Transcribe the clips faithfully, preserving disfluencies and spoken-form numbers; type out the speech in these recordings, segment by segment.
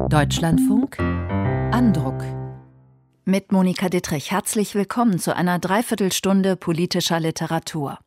Deutschlandfunk Andruck. Mit Monika Dittrich herzlich willkommen zu einer Dreiviertelstunde politischer Literatur.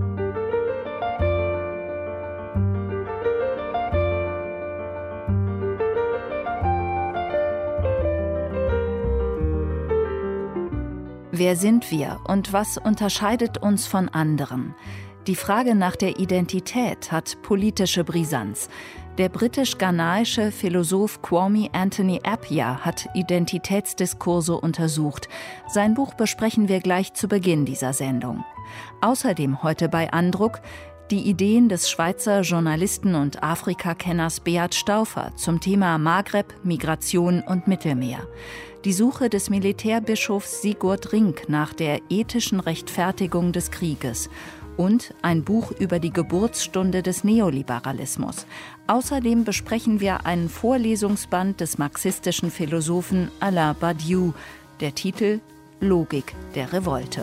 Wer sind wir und was unterscheidet uns von anderen? Die Frage nach der Identität hat politische Brisanz. Der britisch-ghanaische Philosoph Kwame Anthony Appiah hat Identitätsdiskurse untersucht. Sein Buch besprechen wir gleich zu Beginn dieser Sendung. Außerdem heute bei Andruck die Ideen des Schweizer Journalisten und Afrikakenners Beat Stauffer zum Thema Maghreb, Migration und Mittelmeer. Die Suche des Militärbischofs Sigurd Rink nach der ethischen Rechtfertigung des Krieges. Und ein Buch über die Geburtsstunde des Neoliberalismus. Außerdem besprechen wir einen Vorlesungsband des marxistischen Philosophen Alain Badiou. Der Titel Logik der Revolte.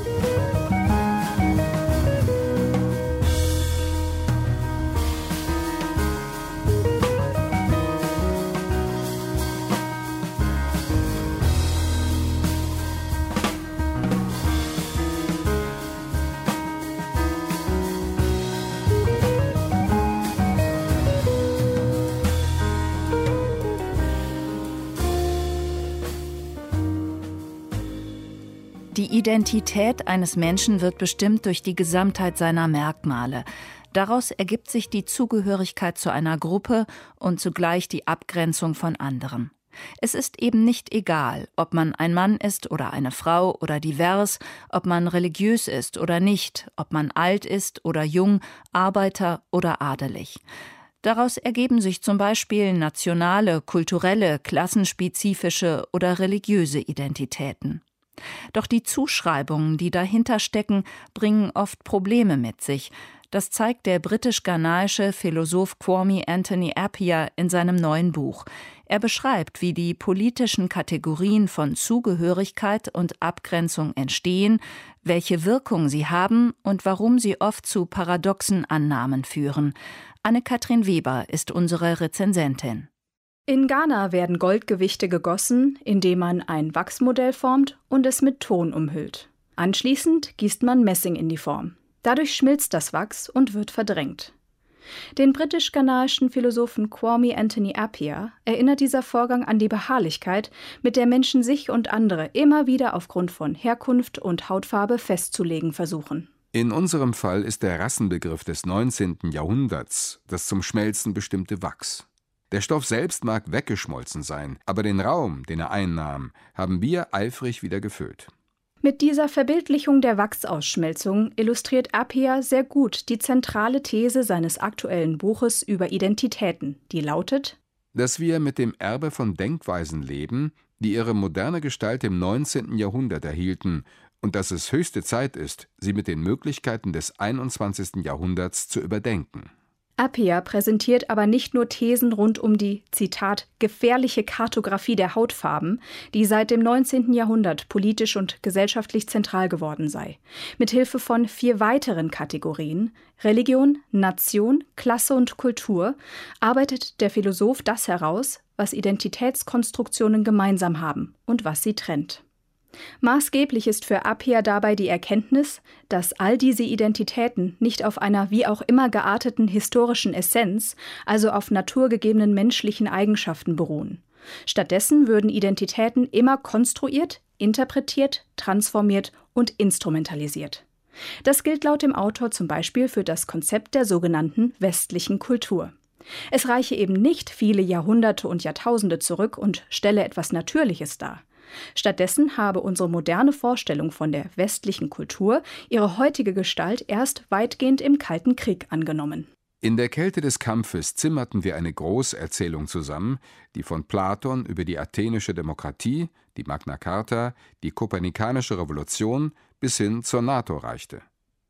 Die Identität eines Menschen wird bestimmt durch die Gesamtheit seiner Merkmale. Daraus ergibt sich die Zugehörigkeit zu einer Gruppe und zugleich die Abgrenzung von anderen. Es ist eben nicht egal, ob man ein Mann ist oder eine Frau oder divers, ob man religiös ist oder nicht, ob man alt ist oder jung, Arbeiter oder adelig. Daraus ergeben sich zum Beispiel nationale, kulturelle, klassenspezifische oder religiöse Identitäten. Doch die Zuschreibungen, die dahinter stecken, bringen oft Probleme mit sich. Das zeigt der britisch-ghanaische Philosoph Kwame Anthony Appiah in seinem neuen Buch. Er beschreibt, wie die politischen Kategorien von Zugehörigkeit und Abgrenzung entstehen, welche Wirkung sie haben und warum sie oft zu paradoxen Annahmen führen. Anne-Kathrin Weber ist unsere Rezensentin. In Ghana werden Goldgewichte gegossen, indem man ein Wachsmodell formt und es mit Ton umhüllt. Anschließend gießt man Messing in die Form. Dadurch schmilzt das Wachs und wird verdrängt. Den britisch-ghanaischen Philosophen Kwame Anthony Appiah erinnert dieser Vorgang an die Beharrlichkeit, mit der Menschen sich und andere immer wieder aufgrund von Herkunft und Hautfarbe festzulegen versuchen. In unserem Fall ist der Rassenbegriff des neunzehnten Jahrhunderts das zum Schmelzen bestimmte Wachs. Der Stoff selbst mag weggeschmolzen sein, aber den Raum, den er einnahm, haben wir eifrig wieder gefüllt. Mit dieser Verbildlichung der Wachsausschmelzung illustriert Appiah sehr gut die zentrale These seines aktuellen Buches über Identitäten, die lautet: Dass wir mit dem Erbe von Denkweisen leben, die ihre moderne Gestalt im neunzehnten Jahrhundert erhielten, und dass es höchste Zeit ist, sie mit den Möglichkeiten des einundzwanzigsten Jahrhunderts zu überdenken. Appiah präsentiert aber nicht nur Thesen rund um die, Zitat, gefährliche Kartographie der Hautfarben, die seit dem neunzehnten Jahrhundert politisch und gesellschaftlich zentral geworden sei. Mithilfe von vier weiteren Kategorien, Religion, Nation, Klasse und Kultur, arbeitet der Philosoph das heraus, was Identitätskonstruktionen gemeinsam haben und was sie trennt. Maßgeblich ist für Appiah dabei die Erkenntnis, dass all diese Identitäten nicht auf einer wie auch immer gearteten historischen Essenz, also auf naturgegebenen menschlichen Eigenschaften beruhen. Stattdessen würden Identitäten immer konstruiert, interpretiert, transformiert und instrumentalisiert. Das gilt laut dem Autor zum Beispiel für das Konzept der sogenannten westlichen Kultur. Es reiche eben nicht viele Jahrhunderte und Jahrtausende zurück und stelle etwas Natürliches dar. Stattdessen habe unsere moderne Vorstellung von der westlichen Kultur ihre heutige Gestalt erst weitgehend im Kalten Krieg angenommen. In der Kälte des Kampfes zimmerten wir eine Großerzählung zusammen, die von Platon über die athenische Demokratie, die Magna Carta, die kopernikanische Revolution bis hin zur NATO reichte.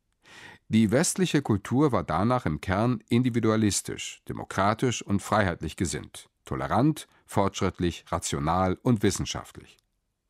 Die westliche Kultur war danach im Kern individualistisch, demokratisch und freiheitlich gesinnt, tolerant, fortschrittlich, rational und wissenschaftlich.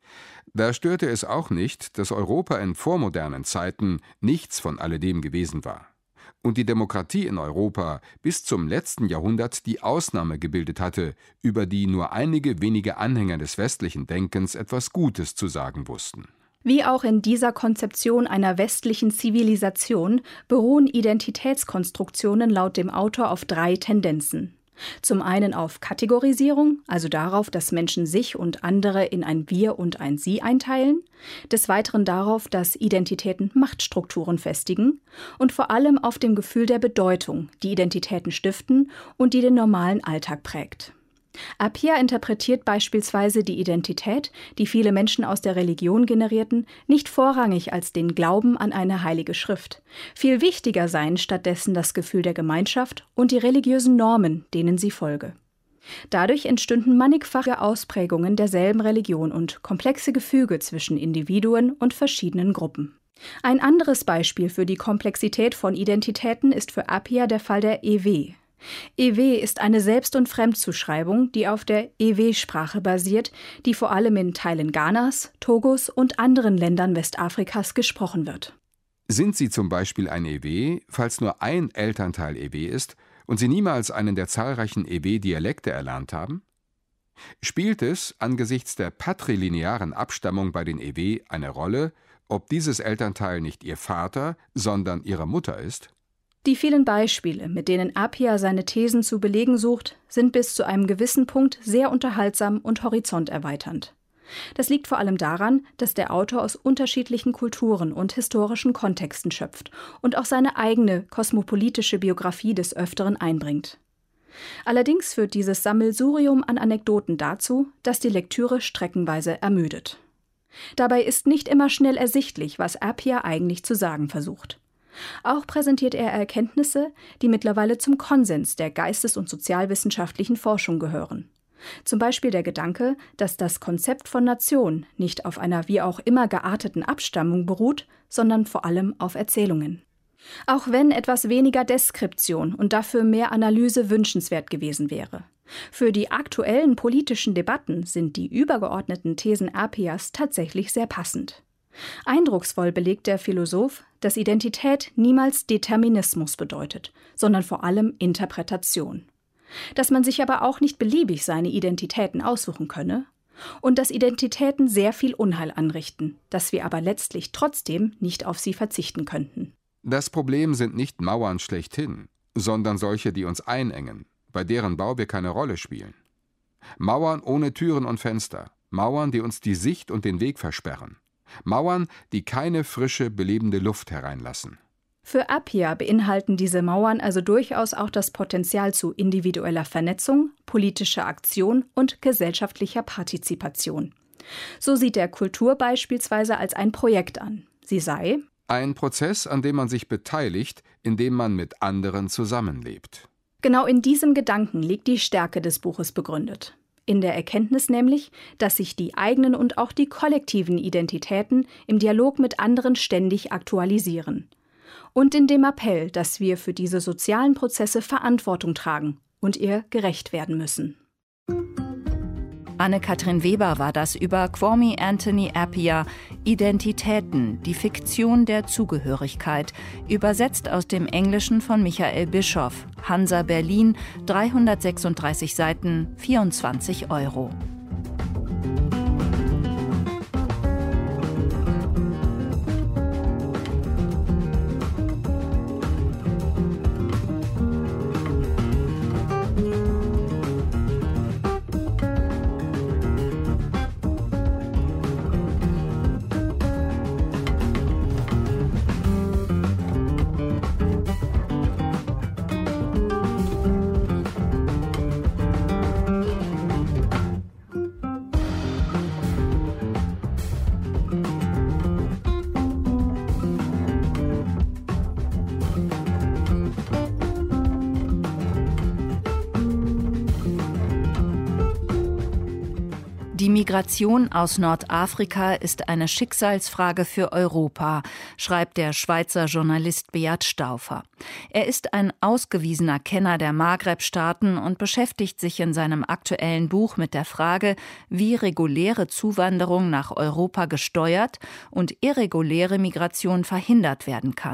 Da störte es auch nicht, dass Europa in vormodernen Zeiten nichts von alledem gewesen war. und die Demokratie in Europa bis zum letzten Jahrhundert die Ausnahme gebildet hatte, über die nur einige wenige Anhänger des westlichen Denkens etwas Gutes zu sagen wussten. Wie auch in dieser Konzeption einer westlichen Zivilisation beruhen Identitätskonstruktionen laut dem Autor auf drei Tendenzen. Zum einen auf Kategorisierung, also darauf, dass Menschen sich und andere in ein Wir und ein Sie einteilen, des Weiteren darauf, dass Identitäten Machtstrukturen festigen und vor allem auf dem Gefühl der Bedeutung, die Identitäten stiften und die den normalen Alltag prägt. Appiah interpretiert beispielsweise die Identität, die viele Menschen aus der Religion generierten, nicht vorrangig als den Glauben an eine heilige Schrift. Viel wichtiger seien stattdessen das Gefühl der Gemeinschaft und die religiösen Normen, denen sie folge. Dadurch entstünden mannigfache Ausprägungen derselben Religion und komplexe Gefüge zwischen Individuen und verschiedenen Gruppen. Ein anderes Beispiel für die Komplexität von Identitäten ist für Appiah der Fall der Ewe. Ewe ist eine Selbst- und Fremdzuschreibung, die auf der Ewe-Sprache basiert, die vor allem in Teilen Ghanas, Togos und anderen Ländern Westafrikas gesprochen wird. Sind Sie zum Beispiel ein Ewe, falls nur ein Elternteil Ewe ist und Sie niemals einen der zahlreichen Ewe-Dialekte erlernt haben? Spielt es angesichts der patrilinearen Abstammung bei den Ewe eine Rolle, ob dieses Elternteil nicht Ihr Vater, sondern Ihre Mutter ist? Die vielen Beispiele, mit denen Appiah seine Thesen zu belegen sucht, sind bis zu einem gewissen Punkt sehr unterhaltsam und horizonterweiternd. Das liegt vor allem daran, dass der Autor aus unterschiedlichen Kulturen und historischen Kontexten schöpft und auch seine eigene kosmopolitische Biografie des Öfteren einbringt. Allerdings führt dieses Sammelsurium an Anekdoten dazu, dass die Lektüre streckenweise ermüdet. Dabei ist nicht immer schnell ersichtlich, was Appiah eigentlich zu sagen versucht. Auch präsentiert er Erkenntnisse, die mittlerweile zum Konsens der geistes- und sozialwissenschaftlichen Forschung gehören. Zum Beispiel der Gedanke, dass das Konzept von Nation nicht auf einer wie auch immer gearteten Abstammung beruht, sondern vor allem auf Erzählungen. Auch wenn etwas weniger Deskription und dafür mehr Analyse wünschenswert gewesen wäre. Für die aktuellen politischen Debatten sind die übergeordneten Thesen Appiahs tatsächlich sehr passend. Eindrucksvoll belegt der Philosoph, dass Identität niemals Determinismus bedeutet, sondern vor allem Interpretation. Dass man sich aber auch nicht beliebig seine Identitäten aussuchen könne und dass Identitäten sehr viel Unheil anrichten, dass wir aber letztlich trotzdem nicht auf sie verzichten könnten. Das Problem sind nicht Mauern schlechthin, sondern solche, die uns einengen, bei deren Bau wir keine Rolle spielen. Mauern ohne Türen und Fenster, Mauern, die uns die Sicht und den Weg versperren. Mauern, die keine frische, belebende Luft hereinlassen. Für Appiah beinhalten diese Mauern also durchaus auch das Potenzial zu individueller Vernetzung, politischer Aktion und gesellschaftlicher Partizipation. So sieht er Kultur beispielsweise als ein Projekt an. Sie sei ein Prozess, an dem man sich beteiligt, indem man mit anderen zusammenlebt. Genau in diesem Gedanken liegt die Stärke des Buches begründet. In der Erkenntnis nämlich, dass sich die eigenen und auch die kollektiven Identitäten im Dialog mit anderen ständig aktualisieren. Und in dem Appell, dass wir für diese sozialen Prozesse Verantwortung tragen und ihr gerecht werden müssen. Anne-Kathrin Weber war das über Kwame Anthony Appiah, Identitäten, die Fiktion der Zugehörigkeit, übersetzt aus dem Englischen von Michael Bischoff, Hansa Berlin, dreihundertsechsunddreißig Seiten, vierundzwanzig Euro. Die Migration aus Nordafrika ist eine Schicksalsfrage für Europa, schreibt der Schweizer Journalist Beat Stauffer. Er ist ein ausgewiesener Kenner der Maghreb-Staaten und beschäftigt sich in seinem aktuellen Buch mit der Frage, wie reguläre Zuwanderung nach Europa gesteuert und irreguläre Migration verhindert werden kann.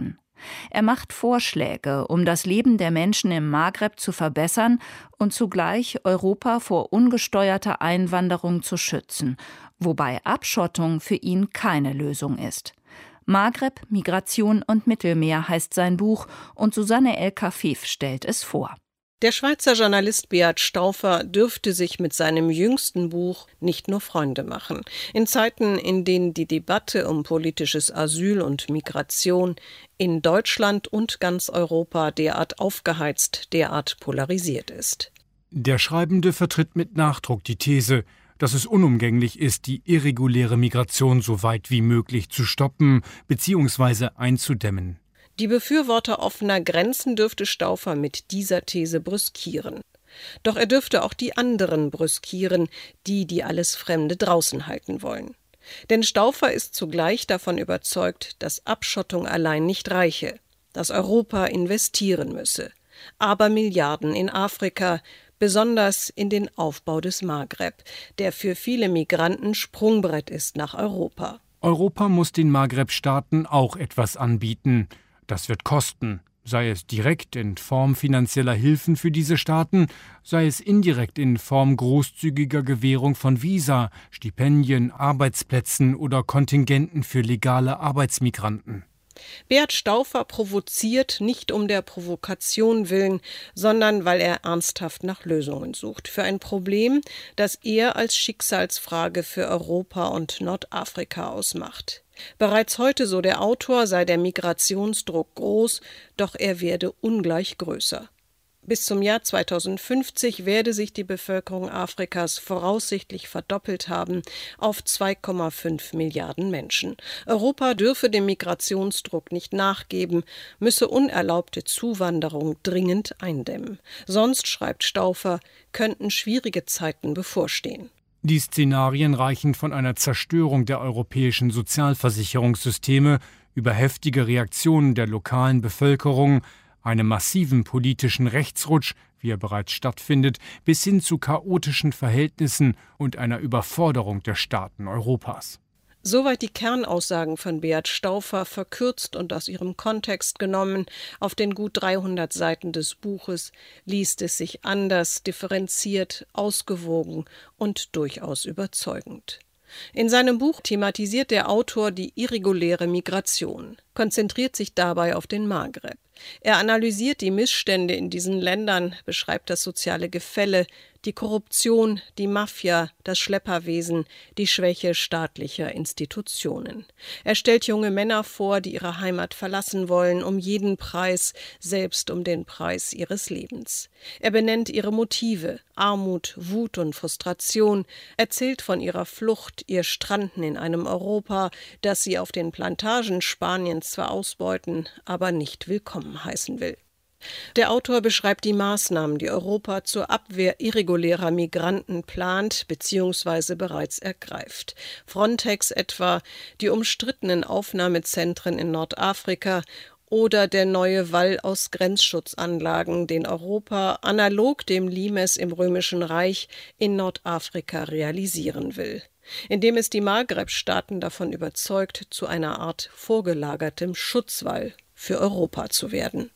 Er macht Vorschläge, um das Leben der Menschen im Maghreb zu verbessern und zugleich Europa vor ungesteuerter Einwanderung zu schützen, wobei Abschottung für ihn keine Lösung ist. Maghreb, Migration und Mittelmeer heißt sein Buch und Susanne El-Kafif stellt es vor. Der Schweizer Journalist Beat Stauffer dürfte sich mit seinem jüngsten Buch nicht nur Freunde machen. In Zeiten, in denen die Debatte um politisches Asyl und Migration in Deutschland und ganz Europa derart aufgeheizt, derart polarisiert ist. Der Schreibende vertritt mit Nachdruck die These, dass es unumgänglich ist, die irreguläre Migration so weit wie möglich zu stoppen bzw. einzudämmen. Die Befürworter offener Grenzen dürfte Stauffer mit dieser These brüskieren. Doch er dürfte auch die anderen brüskieren, die, die alles Fremde draußen halten wollen. Denn Stauffer ist zugleich davon überzeugt, dass Abschottung allein nicht reiche, dass Europa investieren müsse. Aber Milliarden in Afrika, besonders in den Aufbau des Maghreb, der für viele Migranten Sprungbrett ist nach Europa. Europa muss den Maghreb-Staaten auch etwas anbieten. Das wird kosten, sei es direkt in Form finanzieller Hilfen für diese Staaten, sei es indirekt in Form großzügiger Gewährung von Visa, Stipendien, Arbeitsplätzen oder Kontingenten für legale Arbeitsmigranten. Beat Stauffer provoziert nicht um der Provokation willen, sondern weil er ernsthaft nach Lösungen sucht für ein Problem, das er als Schicksalsfrage für Europa und Nordafrika ausmacht. Bereits heute, so der Autor, sei der Migrationsdruck groß, doch er werde ungleich größer. Bis zum Jahr zweitausendfünfzig werde sich die Bevölkerung Afrikas voraussichtlich verdoppelt haben auf zwei Komma fünf Milliarden Menschen. Europa dürfe dem Migrationsdruck nicht nachgeben, müsse unerlaubte Zuwanderung dringend eindämmen. Sonst, schreibt Stauffer, könnten schwierige Zeiten bevorstehen. Die Szenarien reichen von einer Zerstörung der europäischen Sozialversicherungssysteme über heftige Reaktionen der lokalen Bevölkerung, einem massiven politischen Rechtsrutsch, wie er bereits stattfindet, bis hin zu chaotischen Verhältnissen und einer Überforderung der Staaten Europas. Soweit die Kernaussagen von Beat Stauffer, verkürzt und aus ihrem Kontext genommen. Auf den gut dreihundert Seiten des Buches liest es sich anders, differenziert, ausgewogen und durchaus überzeugend. In seinem Buch thematisiert der Autor die irreguläre Migration, konzentriert sich dabei auf den Maghreb. Er analysiert die Missstände in diesen Ländern, beschreibt das soziale Gefälle, die Korruption, die Mafia, das Schlepperwesen, die Schwäche staatlicher Institutionen. Er stellt junge Männer vor, die ihre Heimat verlassen wollen, um jeden Preis, selbst um den Preis ihres Lebens. Er benennt ihre Motive, Armut, Wut und Frustration, erzählt von ihrer Flucht, ihr Stranden in einem Europa, das sie auf den Plantagen Spaniens zwar ausbeuten, aber nicht willkommen heißen will. Der Autor beschreibt die Maßnahmen, die Europa zur Abwehr irregulärer Migranten plant bzw. bereits ergreift. Frontex etwa, die umstrittenen Aufnahmezentren in Nordafrika oder der neue Wall aus Grenzschutzanlagen, den Europa analog dem Limes im Römischen Reich in Nordafrika realisieren will, indem es die Maghreb-Staaten davon überzeugt, zu einer Art vorgelagertem Schutzwall für Europa zu werden.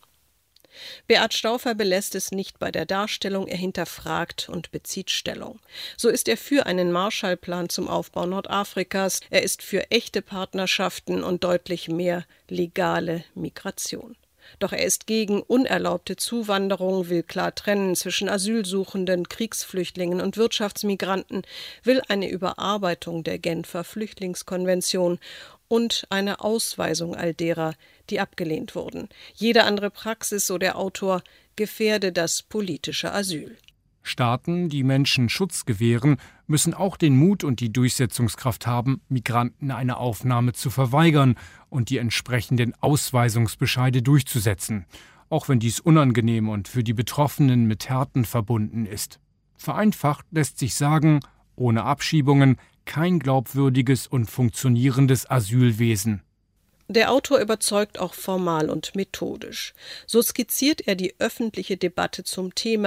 Beat Stauffer belässt es nicht bei der Darstellung, er hinterfragt und bezieht Stellung. So ist er für einen Marshallplan zum Aufbau Nordafrikas, er ist für echte Partnerschaften und deutlich mehr legale Migration. Doch er ist gegen unerlaubte Zuwanderung, will klar trennen zwischen Asylsuchenden, Kriegsflüchtlingen und Wirtschaftsmigranten, will eine Überarbeitung der Genfer Flüchtlingskonvention und eine Ausweisung all derer, die abgelehnt wurden. Jede andere Praxis, so der Autor, gefährde das politische Asyl. Staaten, die Menschen Schutz gewähren, müssen auch den Mut und die Durchsetzungskraft haben, Migranten eine Aufnahme zu verweigern und die entsprechenden Ausweisungsbescheide durchzusetzen, auch wenn dies unangenehm und für die Betroffenen mit Härten verbunden ist. Vereinfacht lässt sich sagen, ohne Abschiebungen kein glaubwürdiges und funktionierendes Asylwesen. Der Autor überzeugt auch formal und methodisch. So skizziert er die öffentliche Debatte zum Thema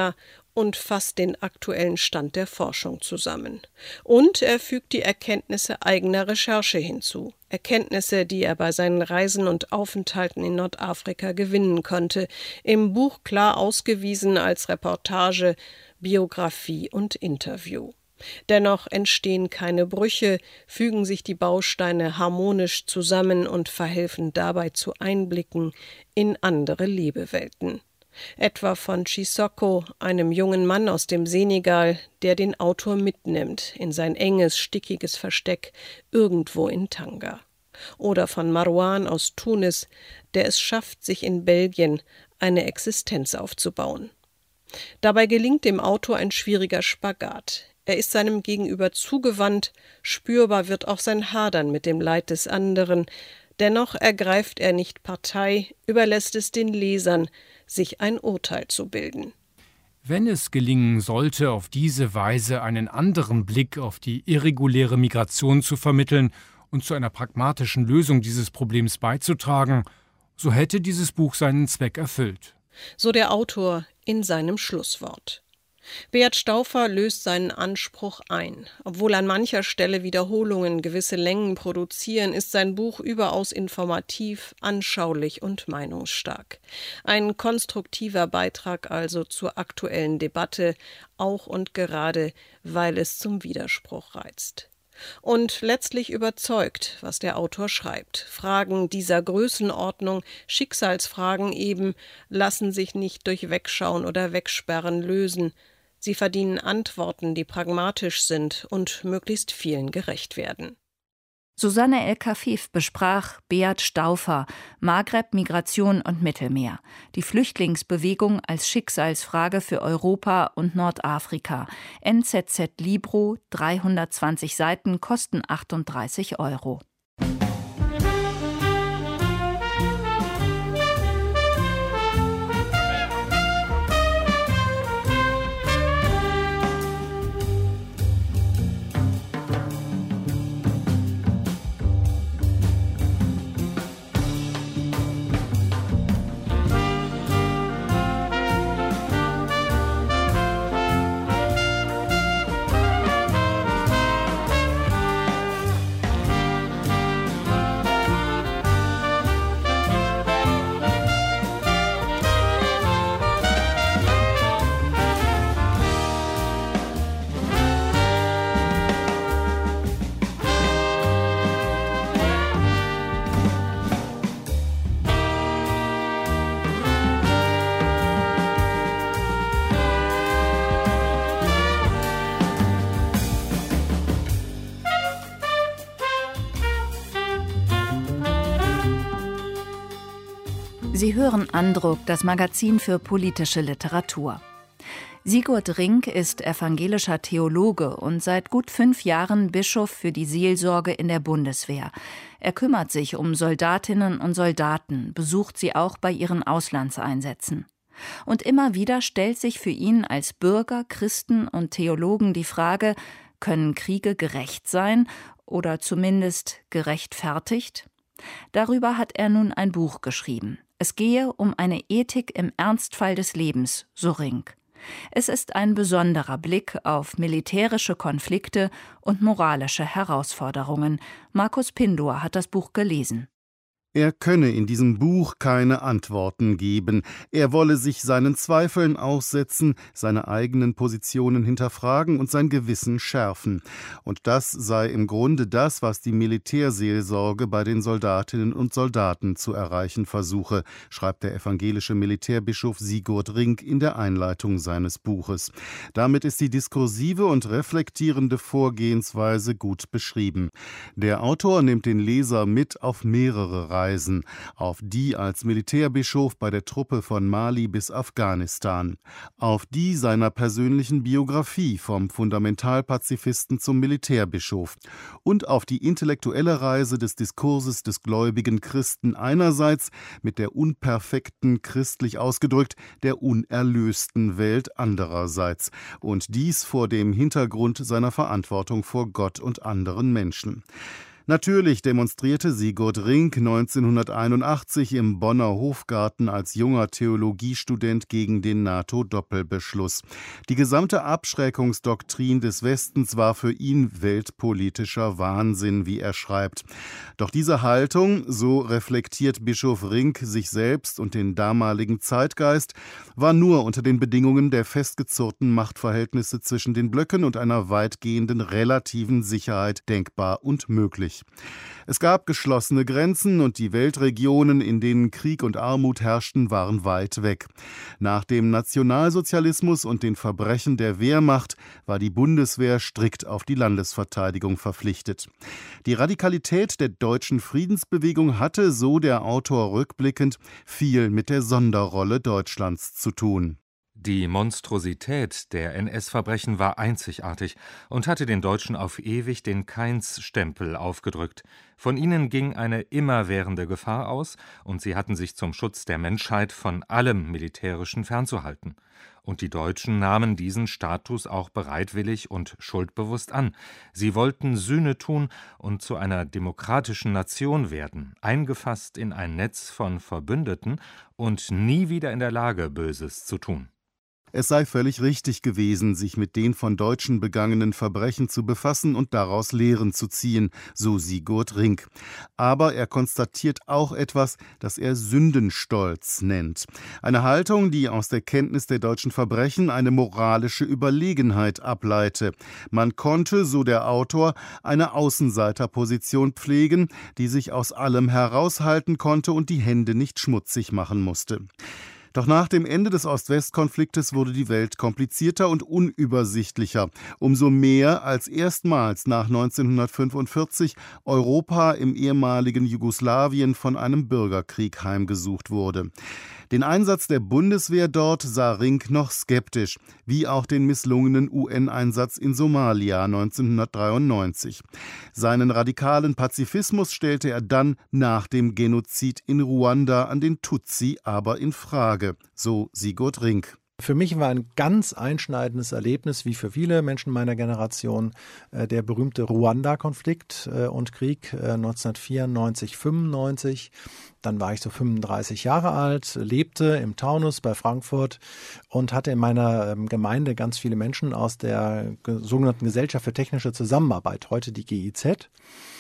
und fasst den aktuellen Stand der Forschung zusammen. Und er fügt die Erkenntnisse eigener Recherche hinzu. Erkenntnisse, die er bei seinen Reisen und Aufenthalten in Nordafrika gewinnen konnte, im Buch klar ausgewiesen als Reportage, Biografie und Interview. Dennoch entstehen keine Brüche, fügen sich die Bausteine harmonisch zusammen und verhelfen dabei zu Einblicken in andere Lebewelten. Etwa von Chisoko, einem jungen Mann aus dem Senegal, der den Autor mitnimmt in sein enges, stickiges Versteck irgendwo in Tanga. Oder von Marwan aus Tunis, der es schafft, sich in Belgien eine Existenz aufzubauen. Dabei gelingt dem Autor ein schwieriger Spagat. Er ist seinem Gegenüber zugewandt, spürbar wird auch sein Hadern mit dem Leid des anderen, dennoch ergreift er nicht Partei, überlässt es den Lesern, sich ein Urteil zu bilden. Wenn es gelingen sollte, auf diese Weise einen anderen Blick auf die irreguläre Migration zu vermitteln und zu einer pragmatischen Lösung dieses Problems beizutragen, so hätte dieses Buch seinen Zweck erfüllt. So der Autor in seinem Schlusswort. Beat Stauffer löst seinen Anspruch ein. Obwohl an mancher Stelle Wiederholungen gewisse Längen produzieren, ist sein Buch überaus informativ, anschaulich und meinungsstark. Ein konstruktiver Beitrag also zur aktuellen Debatte, auch und gerade, weil es zum Widerspruch reizt. Und letztlich überzeugt, was der Autor schreibt. Fragen dieser Größenordnung, Schicksalsfragen eben, lassen sich nicht durch Wegschauen oder Wegsperren lösen. Sie verdienen Antworten, die pragmatisch sind und möglichst vielen gerecht werden. Susanne El-Kafif besprach Beat Stauffer, Maghreb, Migration und Mittelmeer, die Flüchtlingsbewegung als Schicksalsfrage für Europa und Nordafrika. N Z Z Libro, dreihundertzwanzig Seiten, kosten achtunddreißig Euro. Sie hören Andruck, das Magazin für politische Literatur. Sigurd Rink ist evangelischer Theologe und seit gut fünf Jahren Bischof für die Seelsorge in der Bundeswehr. Er kümmert sich um Soldatinnen und Soldaten, besucht sie auch bei ihren Auslandseinsätzen. Und immer wieder stellt sich für ihn als Bürger, Christen und Theologen die Frage, können Kriege gerecht sein oder zumindest gerechtfertigt? Darüber hat er nun ein Buch geschrieben. Es gehe um eine Ethik im Ernstfall des Lebens, so Rink. Es ist ein besonderer Blick auf militärische Konflikte und moralische Herausforderungen. Markus Pindor hat das Buch gelesen. Er könne in diesem Buch keine Antworten geben. Er wolle sich seinen Zweifeln aussetzen, seine eigenen Positionen hinterfragen und sein Gewissen schärfen. Und das sei im Grunde das, was die Militärseelsorge bei den Soldatinnen und Soldaten zu erreichen versuche, schreibt der evangelische Militärbischof Sigurd Rink in der Einleitung seines Buches. Damit ist die diskursive und reflektierende Vorgehensweise gut beschrieben. Der Autor nimmt den Leser mit auf mehrere Reisen. Reisen, auf die als Militärbischof bei der Truppe von Mali bis Afghanistan, auf die seiner persönlichen Biografie vom Fundamentalpazifisten zum Militärbischof und auf die intellektuelle Reise des Diskurses des gläubigen Christen einerseits mit der unperfekten, christlich ausgedrückt, der unerlösten Welt andererseits, und dies vor dem Hintergrund seiner Verantwortung vor Gott und anderen Menschen. Natürlich demonstrierte Sigurd Rinck neunzehnhunderteinundachtzig im Bonner Hofgarten als junger Theologiestudent gegen den NATO-Doppelbeschluss. Die gesamte Abschreckungsdoktrin des Westens war für ihn weltpolitischer Wahnsinn, wie er schreibt. Doch diese Haltung, so reflektiert Bischof Rinck sich selbst und den damaligen Zeitgeist, war nur unter den Bedingungen der festgezurrten Machtverhältnisse zwischen den Blöcken und einer weitgehenden relativen Sicherheit denkbar und möglich. Es gab geschlossene Grenzen und die Weltregionen, in denen Krieg und Armut herrschten, waren weit weg. Nach dem Nationalsozialismus und den Verbrechen der Wehrmacht war die Bundeswehr strikt auf die Landesverteidigung verpflichtet. Die Radikalität der deutschen Friedensbewegung hatte, so der Autor rückblickend, viel mit der Sonderrolle Deutschlands zu tun. Die Monstrosität der N S-Verbrechen war einzigartig und hatte den Deutschen auf ewig den Kainz-Stempel aufgedrückt. Von ihnen ging eine immerwährende Gefahr aus, und sie hatten sich zum Schutz der Menschheit von allem Militärischen fernzuhalten. Und die Deutschen nahmen diesen Status auch bereitwillig und schuldbewusst an. Sie wollten Sühne tun und zu einer demokratischen Nation werden, eingefasst in ein Netz von Verbündeten und nie wieder in der Lage, Böses zu tun. Es sei völlig richtig gewesen, sich mit den von Deutschen begangenen Verbrechen zu befassen und daraus Lehren zu ziehen, so Sigurd Rinck. Aber er konstatiert auch etwas, das er Sündenstolz nennt. Eine Haltung, die aus der Kenntnis der deutschen Verbrechen eine moralische Überlegenheit ableite. Man konnte, so der Autor, eine Außenseiterposition pflegen, die sich aus allem heraushalten konnte und die Hände nicht schmutzig machen musste. Doch nach dem Ende des Ost-West-Konfliktes wurde die Welt komplizierter und unübersichtlicher. Umso mehr, als erstmals nach neunzehnhundertfünfundvierzig Europa im ehemaligen Jugoslawien von einem Bürgerkrieg heimgesucht wurde. Den Einsatz der Bundeswehr dort sah Rinck noch skeptisch, wie auch den misslungenen U N-Einsatz in Somalia neunzehnhundertdreiundneunzig. Seinen radikalen Pazifismus stellte er dann nach dem Genozid in Ruanda an den Tutsi aber in Frage, so Sigurd Rinck. Für mich war ein ganz einschneidendes Erlebnis, wie für viele Menschen meiner Generation, der berühmte Ruanda-Konflikt und Krieg neunzehnhundertvierundneunzig fünfundneunzig. Dann war ich so fünfunddreißig Jahre alt, lebte im Taunus bei Frankfurt und hatte in meiner Gemeinde ganz viele Menschen aus der sogenannten Gesellschaft für technische Zusammenarbeit, heute die G I Z.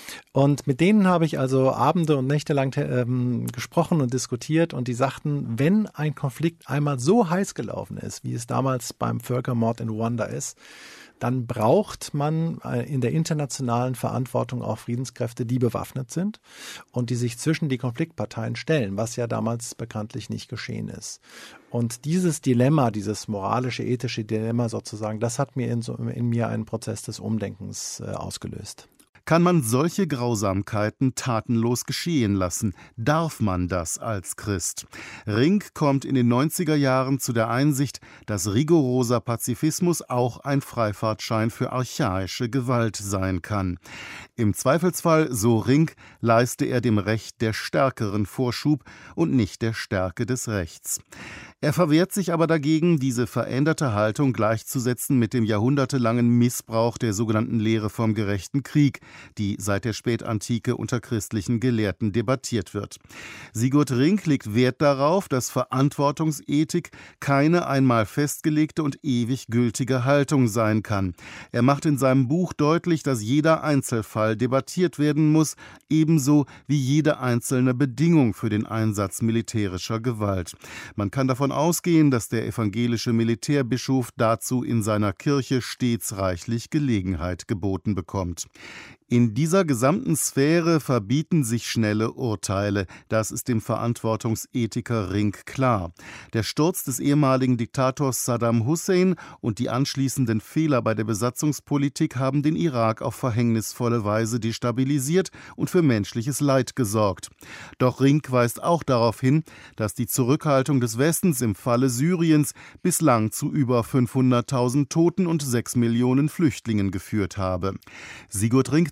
Und mit denen habe ich also Abende und Nächte lang ähm, gesprochen und diskutiert, und die sagten, wenn ein Konflikt einmal so heiß gelaufen ist, wie es damals beim Völkermord in Ruanda ist, dann braucht man in der internationalen Verantwortung auch Friedenskräfte, die bewaffnet sind und die sich zwischen die Konfliktparteien stellen, was ja damals bekanntlich nicht geschehen ist. Und dieses Dilemma, dieses moralische, ethische Dilemma sozusagen, das hat mir in, so, in mir einen Prozess des Umdenkens äh, ausgelöst. Kann man solche Grausamkeiten tatenlos geschehen lassen? Darf man das als Christ? Rinck kommt in den neunziger Jahren zu der Einsicht, dass rigoroser Pazifismus auch ein Freifahrtschein für archaische Gewalt sein kann. Im Zweifelsfall, so Rinck, leiste er dem Recht der Stärkeren Vorschub und nicht der Stärke des Rechts. Er verwehrt sich aber dagegen, diese veränderte Haltung gleichzusetzen mit dem jahrhundertelangen Missbrauch der sogenannten Lehre vom gerechten Krieg, die seit der Spätantike unter christlichen Gelehrten debattiert wird. Sigurd Rinck legt Wert darauf, dass Verantwortungsethik keine einmal festgelegte und ewig gültige Haltung sein kann. Er macht in seinem Buch deutlich, dass jeder Einzelfall debattiert werden muss, ebenso wie jede einzelne Bedingung für den Einsatz militärischer Gewalt. Man kann davon ausgehen, dass der evangelische Militärbischof dazu in seiner Kirche stets reichlich Gelegenheit geboten bekommt. In dieser gesamten Sphäre verbieten sich schnelle Urteile. Das ist dem Verantwortungsethiker Rinck klar. Der Sturz des ehemaligen Diktators Saddam Hussein und die anschließenden Fehler bei der Besatzungspolitik haben den Irak auf verhängnisvolle Weise destabilisiert und für menschliches Leid gesorgt. Doch Rinck weist auch darauf hin, dass die Zurückhaltung des Westens im Falle Syriens bislang zu über fünfhunderttausend Toten und sechs Millionen Flüchtlingen geführt habe. Sigurd Rinck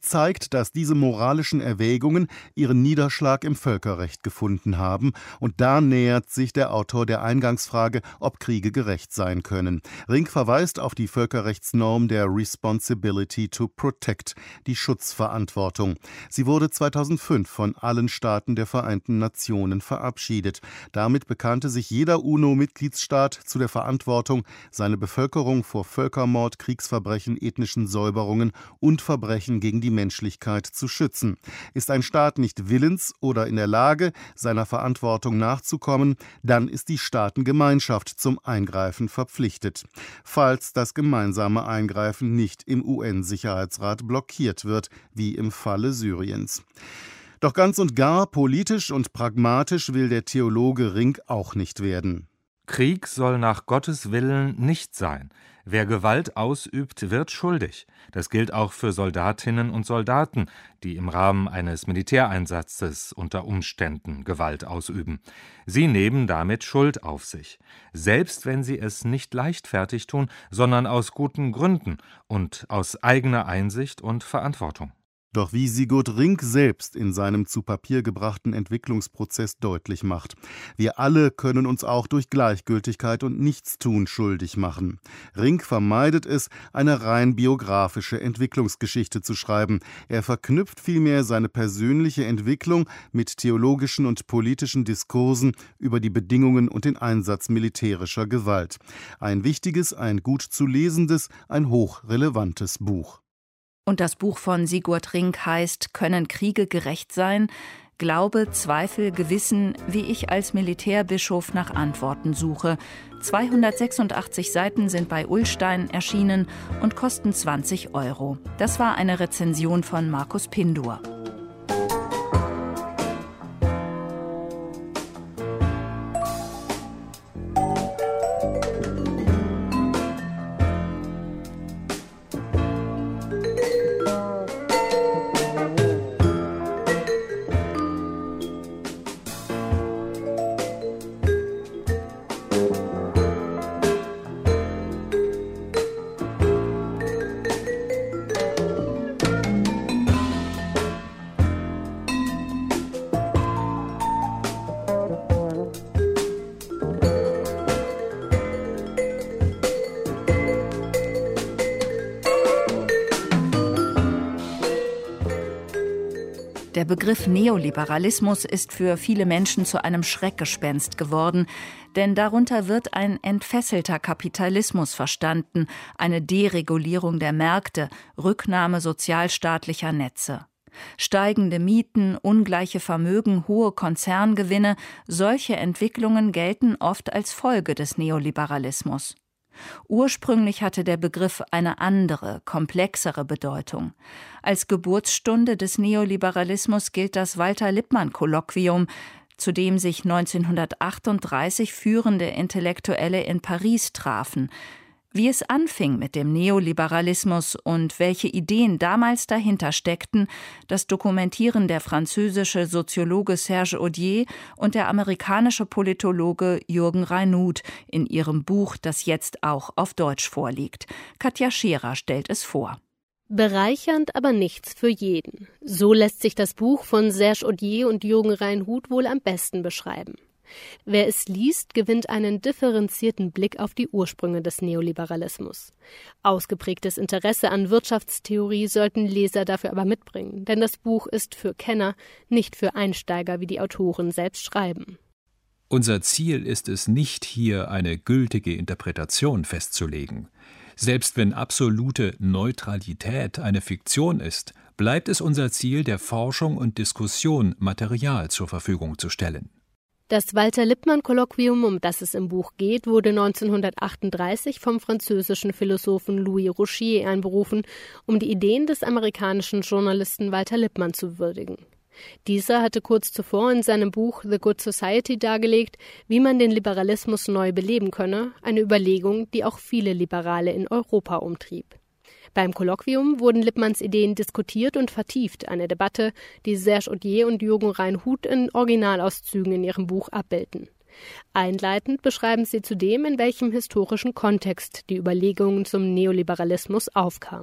zeigt, dass diese moralischen Erwägungen ihren Niederschlag im Völkerrecht gefunden haben. Und da nähert sich der Autor der Eingangsfrage, ob Kriege gerecht sein können. Rink verweist auf die Völkerrechtsnorm der Responsibility to Protect, die Schutzverantwortung. Sie wurde zweitausendfünf von allen Staaten der Vereinten Nationen verabschiedet. Damit bekannte sich jeder UNO-Mitgliedsstaat zu der Verantwortung, seine Bevölkerung vor Völkermord, Kriegsverbrechen, ethnischen Säuberungen und Verbrechen gegen die Menschlichkeit zu schützen. Ist ein Staat nicht willens oder in der Lage, seiner Verantwortung nachzukommen, dann ist die Staatengemeinschaft zum Eingreifen verpflichtet. Falls das gemeinsame Eingreifen nicht im U N-Sicherheitsrat blockiert wird, wie im Falle Syriens. Doch ganz und gar politisch und pragmatisch will der Theologe Rink auch nicht werden. Krieg soll nach Gottes Willen nicht sein. Wer Gewalt ausübt, wird schuldig. Das gilt auch für Soldatinnen und Soldaten, die im Rahmen eines Militäreinsatzes unter Umständen Gewalt ausüben. Sie nehmen damit Schuld auf sich, selbst wenn sie es nicht leichtfertig tun, sondern aus guten Gründen und aus eigener Einsicht und Verantwortung. Doch wie Sigurd Rink selbst in seinem zu Papier gebrachten Entwicklungsprozess deutlich macht: Wir alle können uns auch durch Gleichgültigkeit und Nichtstun schuldig machen. Rink vermeidet es, eine rein biografische Entwicklungsgeschichte zu schreiben. Er verknüpft vielmehr seine persönliche Entwicklung mit theologischen und politischen Diskursen über die Bedingungen und den Einsatz militärischer Gewalt. Ein wichtiges, ein gut zu lesendes, ein hochrelevantes Buch. Und das Buch von Sigurd Rink heißt »Können Kriege gerecht sein? Glaube, Zweifel, Gewissen, wie ich als Militärbischof nach Antworten suche«. zweihundertsechsundachtzig Seiten sind bei Ullstein erschienen und kosten zwanzig Euro. Das war eine Rezension von Markus Pindur. Der Begriff Neoliberalismus ist für viele Menschen zu einem Schreckgespenst geworden, denn darunter wird ein entfesselter Kapitalismus verstanden, eine Deregulierung der Märkte, Rücknahme sozialstaatlicher Netze. Steigende Mieten, ungleiche Vermögen, hohe Konzerngewinne, solche Entwicklungen gelten oft als Folge des Neoliberalismus. Ursprünglich hatte der Begriff eine andere, komplexere Bedeutung. Als Geburtsstunde des Neoliberalismus gilt das Walter-Lippmann-Kolloquium, zu dem sich neunzehnhundertachtunddreißig führende Intellektuelle in Paris trafen. Wie es anfing mit dem Neoliberalismus und welche Ideen damals dahinter steckten, das dokumentieren der französische Soziologe Serge Audier und der amerikanische Politologe Jürgen Reinut in ihrem Buch, das jetzt auch auf Deutsch vorliegt. Katja Scherer stellt es vor. Bereichernd, aber nichts für jeden. So lässt sich das Buch von Serge Audier und Jürgen Reinut wohl am besten beschreiben. Wer es liest, gewinnt einen differenzierten Blick auf die Ursprünge des Neoliberalismus. Ausgeprägtes Interesse an Wirtschaftstheorie sollten Leser dafür aber mitbringen, denn das Buch ist für Kenner, nicht für Einsteiger, wie die Autoren selbst schreiben. Unser Ziel ist es nicht, hier eine gültige Interpretation festzulegen. Selbst wenn absolute Neutralität eine Fiktion ist, bleibt es unser Ziel, der Forschung und Diskussion Material zur Verfügung zu stellen. Das Walter-Lippmann-Kolloquium, um das es im Buch geht, wurde neunzehnhundertachtunddreißig vom französischen Philosophen Louis Rochier einberufen, um die Ideen des amerikanischen Journalisten Walter Lippmann zu würdigen. Dieser hatte kurz zuvor in seinem Buch The Good Society dargelegt, wie man den Liberalismus neu beleben könne, eine Überlegung, die auch viele Liberale in Europa umtrieb. Beim Kolloquium wurden Lippmanns Ideen diskutiert und vertieft, eine Debatte, die Serge Audier und Jürgen Reinut in Originalauszügen in ihrem Buch abbilden. Einleitend beschreiben sie zudem, in welchem historischen Kontext die Überlegungen zum Neoliberalismus aufkamen.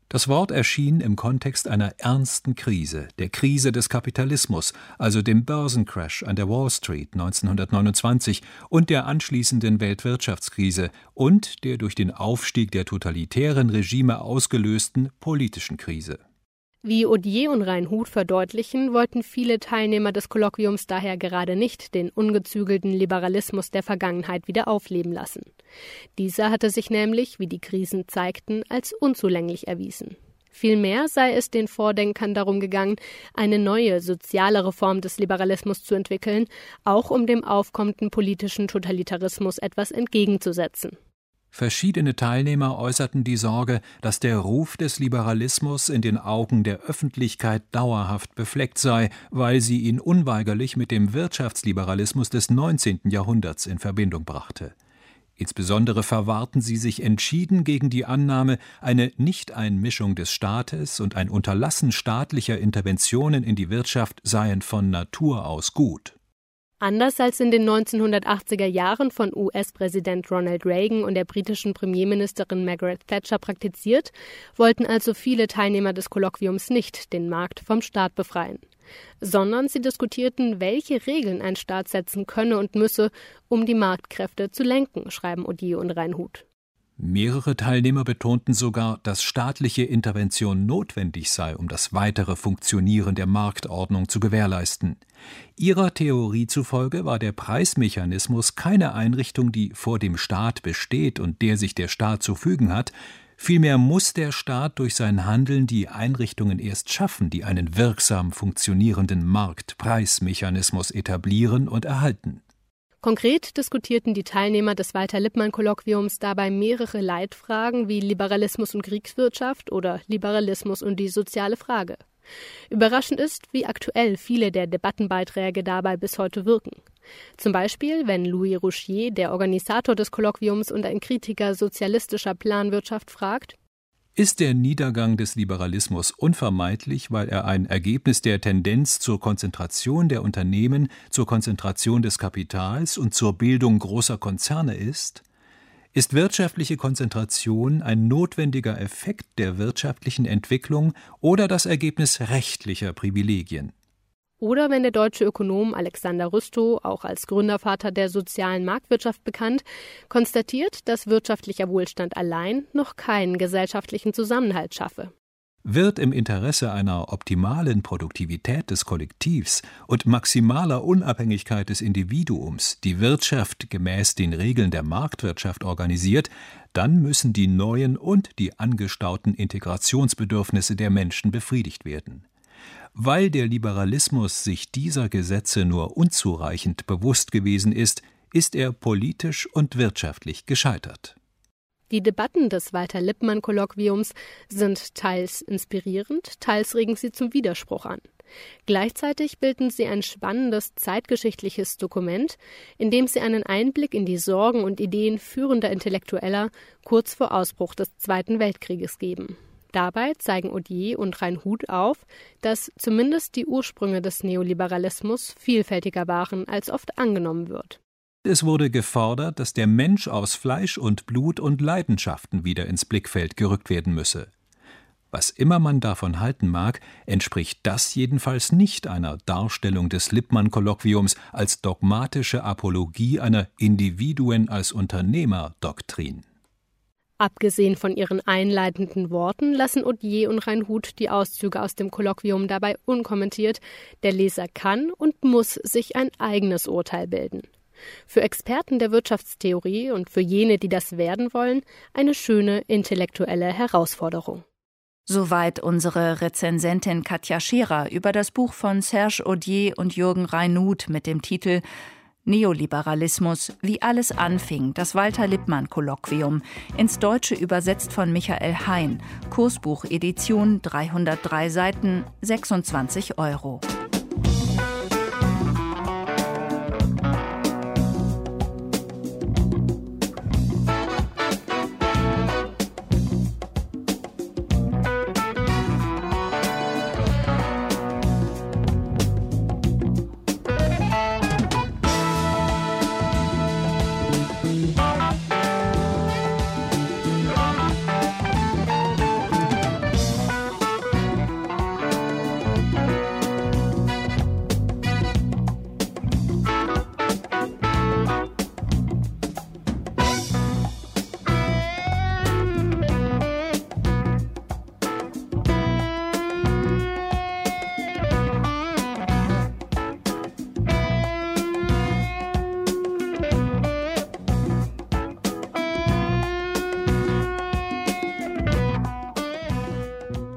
Das Wort erschien im Kontext einer ernsten Krise, der Krise des Kapitalismus, also dem Börsencrash an der Wall Street neunzehnhundertneunundzwanzig und der anschließenden Weltwirtschaftskrise und der durch den Aufstieg der totalitären Regime ausgelösten politischen Krise. Wie Odier und Reinhut verdeutlichen, wollten viele Teilnehmer des Kolloquiums daher gerade nicht den ungezügelten Liberalismus der Vergangenheit wieder aufleben lassen. Dieser hatte sich nämlich, wie die Krisen zeigten, als unzulänglich erwiesen. Vielmehr sei es den Vordenkern darum gegangen, eine neue, sozialere Form des Liberalismus zu entwickeln, auch um dem aufkommenden politischen Totalitarismus etwas entgegenzusetzen. Verschiedene Teilnehmer äußerten die Sorge, dass der Ruf des Liberalismus in den Augen der Öffentlichkeit dauerhaft befleckt sei, weil sie ihn unweigerlich mit dem Wirtschaftsliberalismus des neunzehnten Jahrhunderts in Verbindung brachte. Insbesondere verwahrten sie sich entschieden gegen die Annahme, eine Nichteinmischung des Staates und ein Unterlassen staatlicher Interventionen in die Wirtschaft seien von Natur aus gut. Anders als in den neunzehnhundertachtziger Jahren von U S-Präsident Ronald Reagan und der britischen Premierministerin Margaret Thatcher praktiziert, wollten also viele Teilnehmer des Kolloquiums nicht den Markt vom Staat befreien, sondern sie diskutierten, welche Regeln ein Staat setzen könne und müsse, um die Marktkräfte zu lenken, schreiben Odier und Reinhut. Mehrere Teilnehmer betonten sogar, dass staatliche Intervention notwendig sei, um das weitere Funktionieren der Marktordnung zu gewährleisten. Ihrer Theorie zufolge war der Preismechanismus keine Einrichtung, die vor dem Staat besteht und der sich der Staat zu fügen hat. Vielmehr muss der Staat durch sein Handeln die Einrichtungen erst schaffen, die einen wirksam funktionierenden Marktpreismechanismus etablieren und erhalten. Konkret diskutierten die Teilnehmer des Walter-Lippmann-Kolloquiums dabei mehrere Leitfragen wie Liberalismus und Kriegswirtschaft oder Liberalismus und die soziale Frage. Überraschend ist, wie aktuell viele der Debattenbeiträge dabei bis heute wirken. Zum Beispiel, wenn Louis Rouchier, der Organisator des Kolloquiums und ein Kritiker sozialistischer Planwirtschaft, fragt: Ist der Niedergang des Liberalismus unvermeidlich, weil er ein Ergebnis der Tendenz zur Konzentration der Unternehmen, zur Konzentration des Kapitals und zur Bildung großer Konzerne ist? Ist wirtschaftliche Konzentration ein notwendiger Effekt der wirtschaftlichen Entwicklung oder das Ergebnis rechtlicher Privilegien? Oder wenn der deutsche Ökonom Alexander Rüstow, auch als Gründervater der sozialen Marktwirtschaft bekannt, konstatiert, dass wirtschaftlicher Wohlstand allein noch keinen gesellschaftlichen Zusammenhalt schaffe. Wird im Interesse einer optimalen Produktivität des Kollektivs und maximaler Unabhängigkeit des Individuums die Wirtschaft gemäß den Regeln der Marktwirtschaft organisiert, dann müssen die neuen und die angestauten Integrationsbedürfnisse der Menschen befriedigt werden. Weil der Liberalismus sich dieser Gesetze nur unzureichend bewusst gewesen ist, ist er politisch und wirtschaftlich gescheitert. Die Debatten des Walter-Lippmann-Kolloquiums sind teils inspirierend, teils regen sie zum Widerspruch an. Gleichzeitig bilden sie ein spannendes zeitgeschichtliches Dokument, in dem sie einen Einblick in die Sorgen und Ideen führender Intellektueller kurz vor Ausbruch des Zweiten Weltkrieges geben. Dabei zeigen Odier und Reinhut auf, dass zumindest die Ursprünge des Neoliberalismus vielfältiger waren, als oft angenommen wird. Es wurde gefordert, dass der Mensch aus Fleisch und Blut und Leidenschaften wieder ins Blickfeld gerückt werden müsse. Was immer man davon halten mag, entspricht das jedenfalls nicht einer Darstellung des Lippmann-Kolloquiums als dogmatische Apologie einer Individuen als Unternehmer-Doktrin. Abgesehen von ihren einleitenden Worten lassen Odier und Reinhut die Auszüge aus dem Kolloquium dabei unkommentiert. Der Leser kann und muss sich ein eigenes Urteil bilden. Für Experten der Wirtschaftstheorie und für jene, die das werden wollen, eine schöne intellektuelle Herausforderung. Soweit unsere Rezensentin Katja Scherer über das Buch von Serge Odier und Jürgen Reinhut mit dem Titel Neoliberalismus, wie alles anfing, das Walter-Lippmann-Kolloquium, ins Deutsche übersetzt von Michael Hein, Kursbuchedition, dreihundertdrei Seiten, sechsundzwanzig Euro.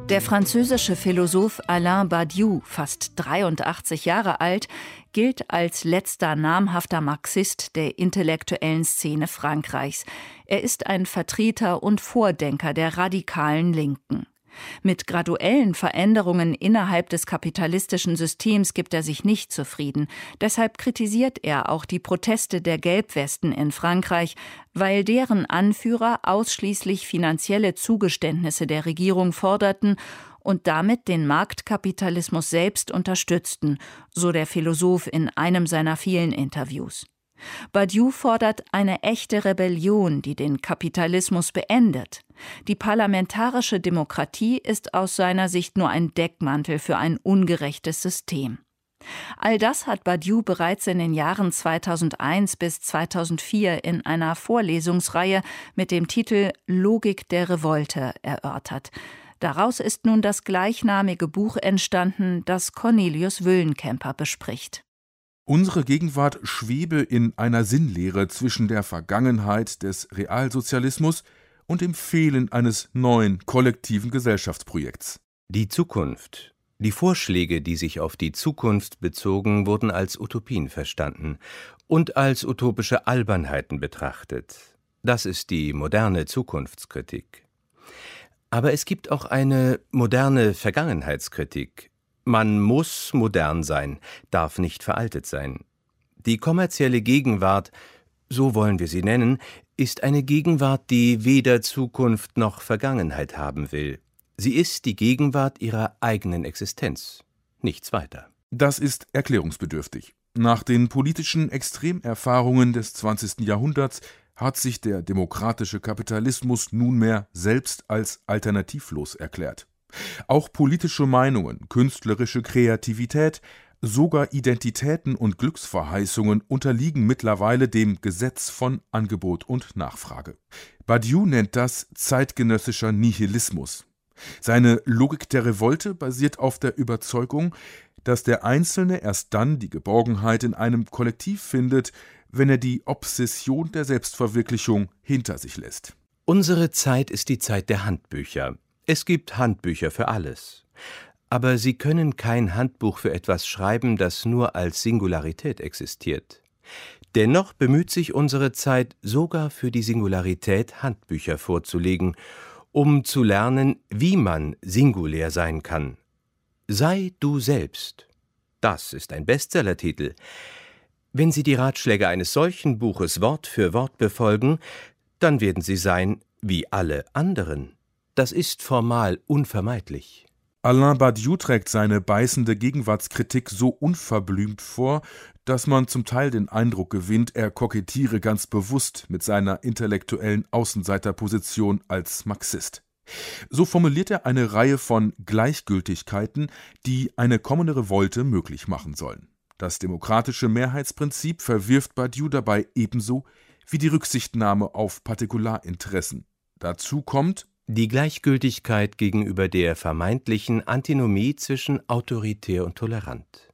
Der französische Philosoph Alain Badiou, fast dreiundachtzig Jahre alt, gilt als letzter namhafter Marxist der intellektuellen Szene Frankreichs. Er ist ein Vertreter und Vordenker der radikalen Linken. Mit graduellen Veränderungen innerhalb des kapitalistischen Systems gibt er sich nicht zufrieden. Deshalb kritisiert er auch die Proteste der Gelbwesten in Frankreich, weil deren Anführer ausschließlich finanzielle Zugeständnisse der Regierung forderten und damit den Marktkapitalismus selbst unterstützten, so der Philosoph in einem seiner vielen Interviews. Badiou fordert eine echte Rebellion, die den Kapitalismus beendet. Die parlamentarische Demokratie ist aus seiner Sicht nur ein Deckmantel für ein ungerechtes System. All das hat Badiou bereits in den Jahren zweitausendeins bis zweitausendvier in einer Vorlesungsreihe mit dem Titel »Logik der Revolte« erörtert. Daraus ist nun das gleichnamige Buch entstanden, das Cornelius Wüllenkemper bespricht. Unsere Gegenwart schwebe in einer Sinnlehre zwischen der Vergangenheit des Realsozialismus und dem Fehlen eines neuen kollektiven Gesellschaftsprojekts. Die Zukunft, die Vorschläge, die sich auf die Zukunft bezogen, wurden als Utopien verstanden und als utopische Albernheiten betrachtet. Das ist die moderne Zukunftskritik. Aber es gibt auch eine moderne Vergangenheitskritik. Man muss modern sein, darf nicht veraltet sein. Die kommerzielle Gegenwart, so wollen wir sie nennen, ist eine Gegenwart, die weder Zukunft noch Vergangenheit haben will. Sie ist die Gegenwart ihrer eigenen Existenz, nichts weiter. Das ist erklärungsbedürftig. Nach den politischen Extremerfahrungen des zwanzigsten Jahrhunderts hat sich der demokratische Kapitalismus nunmehr selbst als alternativlos erklärt. Auch politische Meinungen, künstlerische Kreativität, sogar Identitäten und Glücksverheißungen unterliegen mittlerweile dem Gesetz von Angebot und Nachfrage. Badiou nennt das zeitgenössischer Nihilismus. Seine Logik der Revolte basiert auf der Überzeugung, dass der Einzelne erst dann die Geborgenheit in einem Kollektiv findet, wenn er die Obsession der Selbstverwirklichung hinter sich lässt. Unsere Zeit ist die Zeit der Handbücher. Es gibt Handbücher für alles. Aber sie können kein Handbuch für etwas schreiben, das nur als Singularität existiert. Dennoch bemüht sich unsere Zeit sogar für die Singularität, Handbücher vorzulegen, um zu lernen, wie man singulär sein kann. Sei du selbst. Das ist ein Bestsellertitel. Wenn Sie die Ratschläge eines solchen Buches Wort für Wort befolgen, dann werden Sie sein wie alle anderen. Das ist formal unvermeidlich. Alain Badiou trägt seine beißende Gegenwartskritik so unverblümt vor, dass man zum Teil den Eindruck gewinnt, er kokettiere ganz bewusst mit seiner intellektuellen Außenseiterposition als Marxist. So formuliert er eine Reihe von Gleichgültigkeiten, die eine kommende Revolte möglich machen sollen. Das demokratische Mehrheitsprinzip verwirft Badiou dabei ebenso wie die Rücksichtnahme auf Partikularinteressen. Dazu kommt die Gleichgültigkeit gegenüber der vermeintlichen Antinomie zwischen autoritär und tolerant.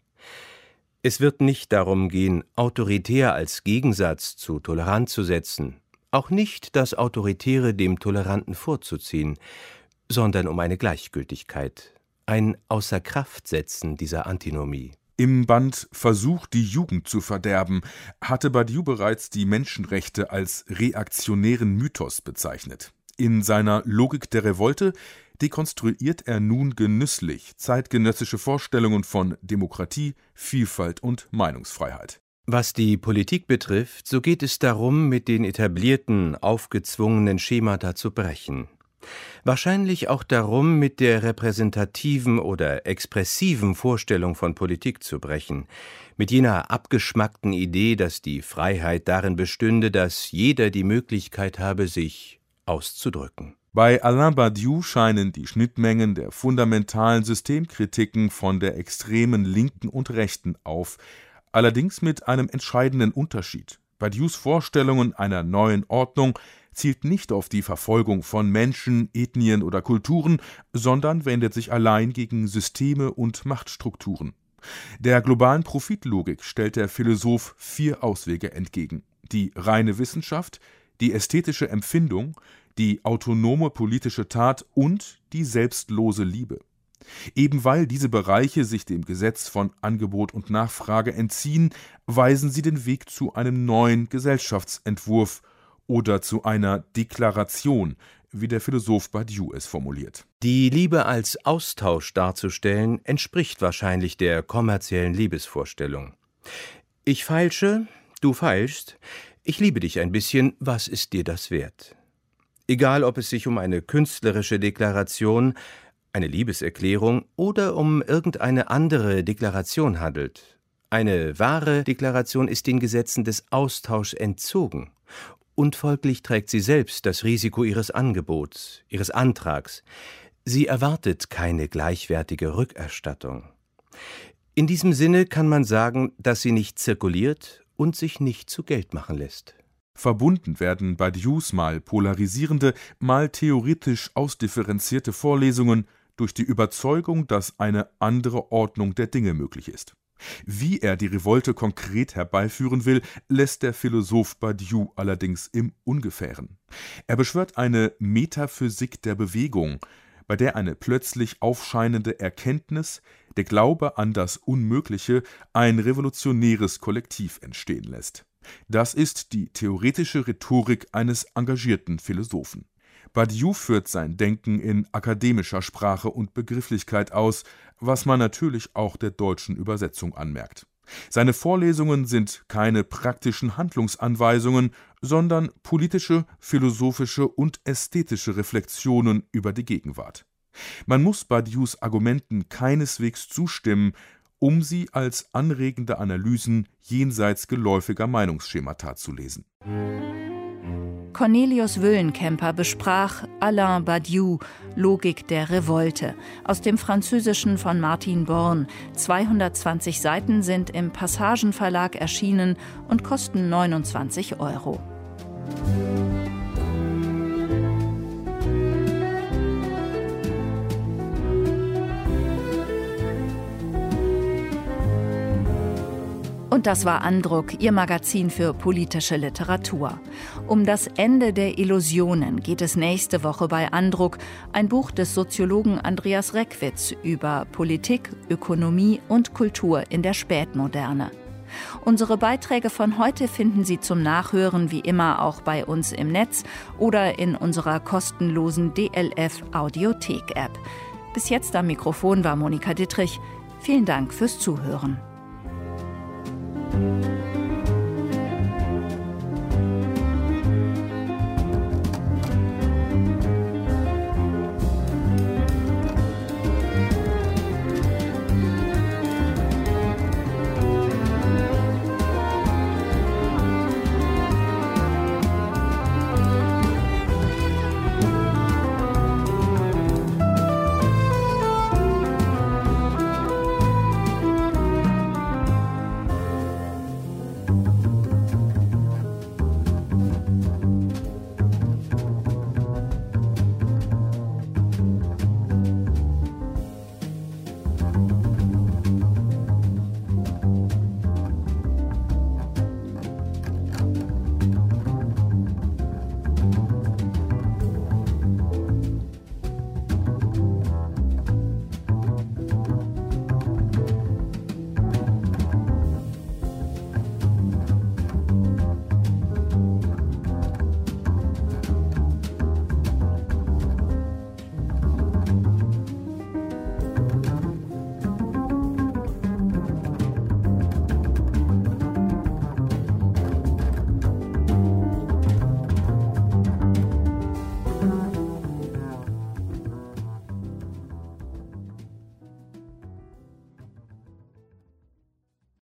Es wird nicht darum gehen, autoritär als Gegensatz zu tolerant zu setzen, auch nicht das Autoritäre dem Toleranten vorzuziehen, sondern um eine Gleichgültigkeit, ein Außerkraftsetzen dieser Antinomie. Im Band »Versuch, die Jugend zu verderben« hatte Badiou bereits die Menschenrechte als reaktionären Mythos bezeichnet. In seiner Logik der Revolte dekonstruiert er nun genüsslich zeitgenössische Vorstellungen von Demokratie, Vielfalt und Meinungsfreiheit. Was die Politik betrifft, so geht es darum, mit den etablierten, aufgezwungenen Schemata zu brechen. Wahrscheinlich auch darum, mit der repräsentativen oder expressiven Vorstellung von Politik zu brechen, mit jener abgeschmackten Idee, dass die Freiheit darin bestünde, dass jeder die Möglichkeit habe, sich auszudrücken. Bei Alain Badiou scheinen die Schnittmengen der fundamentalen Systemkritiken von der extremen Linken und Rechten auf, allerdings mit einem entscheidenden Unterschied. Badious Vorstellungen einer neuen Ordnung zielt nicht auf die Verfolgung von Menschen, Ethnien oder Kulturen, sondern wendet sich allein gegen Systeme und Machtstrukturen. Der globalen Profitlogik stellt der Philosoph vier Auswege entgegen: die reine Wissenschaft, die ästhetische Empfindung, die autonome politische Tat und die selbstlose Liebe. Eben weil diese Bereiche sich dem Gesetz von Angebot und Nachfrage entziehen, weisen sie den Weg zu einem neuen Gesellschaftsentwurf oder zu einer Deklaration, wie der Philosoph Badiou es formuliert. Die Liebe als Austausch darzustellen, entspricht wahrscheinlich der kommerziellen Liebesvorstellung. Ich feilsche, du feilschst, ich liebe dich ein bisschen, was ist dir das wert? Egal, ob es sich um eine künstlerische Deklaration, eine Liebeserklärung oder um irgendeine andere Deklaration handelt. Eine wahre Deklaration ist den Gesetzen des Austauschs entzogen. Und folglich trägt sie selbst das Risiko ihres Angebots, ihres Antrags. Sie erwartet keine gleichwertige Rückerstattung. In diesem Sinne kann man sagen, dass sie nicht zirkuliert und sich nicht zu Geld machen lässt. Verbunden werden Badious mal polarisierende, mal theoretisch ausdifferenzierte Vorlesungen durch die Überzeugung, dass eine andere Ordnung der Dinge möglich ist. Wie er die Revolte konkret herbeiführen will, lässt der Philosoph Badiou allerdings im Ungefähren. Er beschwört eine Metaphysik der Bewegung, bei der eine plötzlich aufscheinende Erkenntnis, der Glaube an das Unmögliche, ein revolutionäres Kollektiv entstehen lässt. Das ist die theoretische Rhetorik eines engagierten Philosophen. Badiou führt sein Denken in akademischer Sprache und Begrifflichkeit aus, was man natürlich auch der deutschen Übersetzung anmerkt. Seine Vorlesungen sind keine praktischen Handlungsanweisungen, sondern politische, philosophische und ästhetische Reflexionen über die Gegenwart. Man muss Badious Argumenten keineswegs zustimmen, um sie als anregende Analysen jenseits geläufiger Meinungsschemata zu lesen. Cornelius Wüllenkemper besprach Alain Badiou, Logik der Revolte, aus dem Französischen von Martin Born. zweihundertzwanzig Seiten sind im Passagen-Verlag erschienen und kosten neunundzwanzig Euro. Und das war Andruck, Ihr Magazin für politische Literatur. Um das Ende der Illusionen geht es nächste Woche bei Andruck, ein Buch des Soziologen Andreas Reckwitz über Politik, Ökonomie und Kultur in der Spätmoderne. Unsere Beiträge von heute finden Sie zum Nachhören wie immer auch bei uns im Netz oder in unserer kostenlosen D L F-Audiothek-App. Bis jetzt am Mikrofon war Monika Dittrich. Vielen Dank fürs Zuhören. Thank you.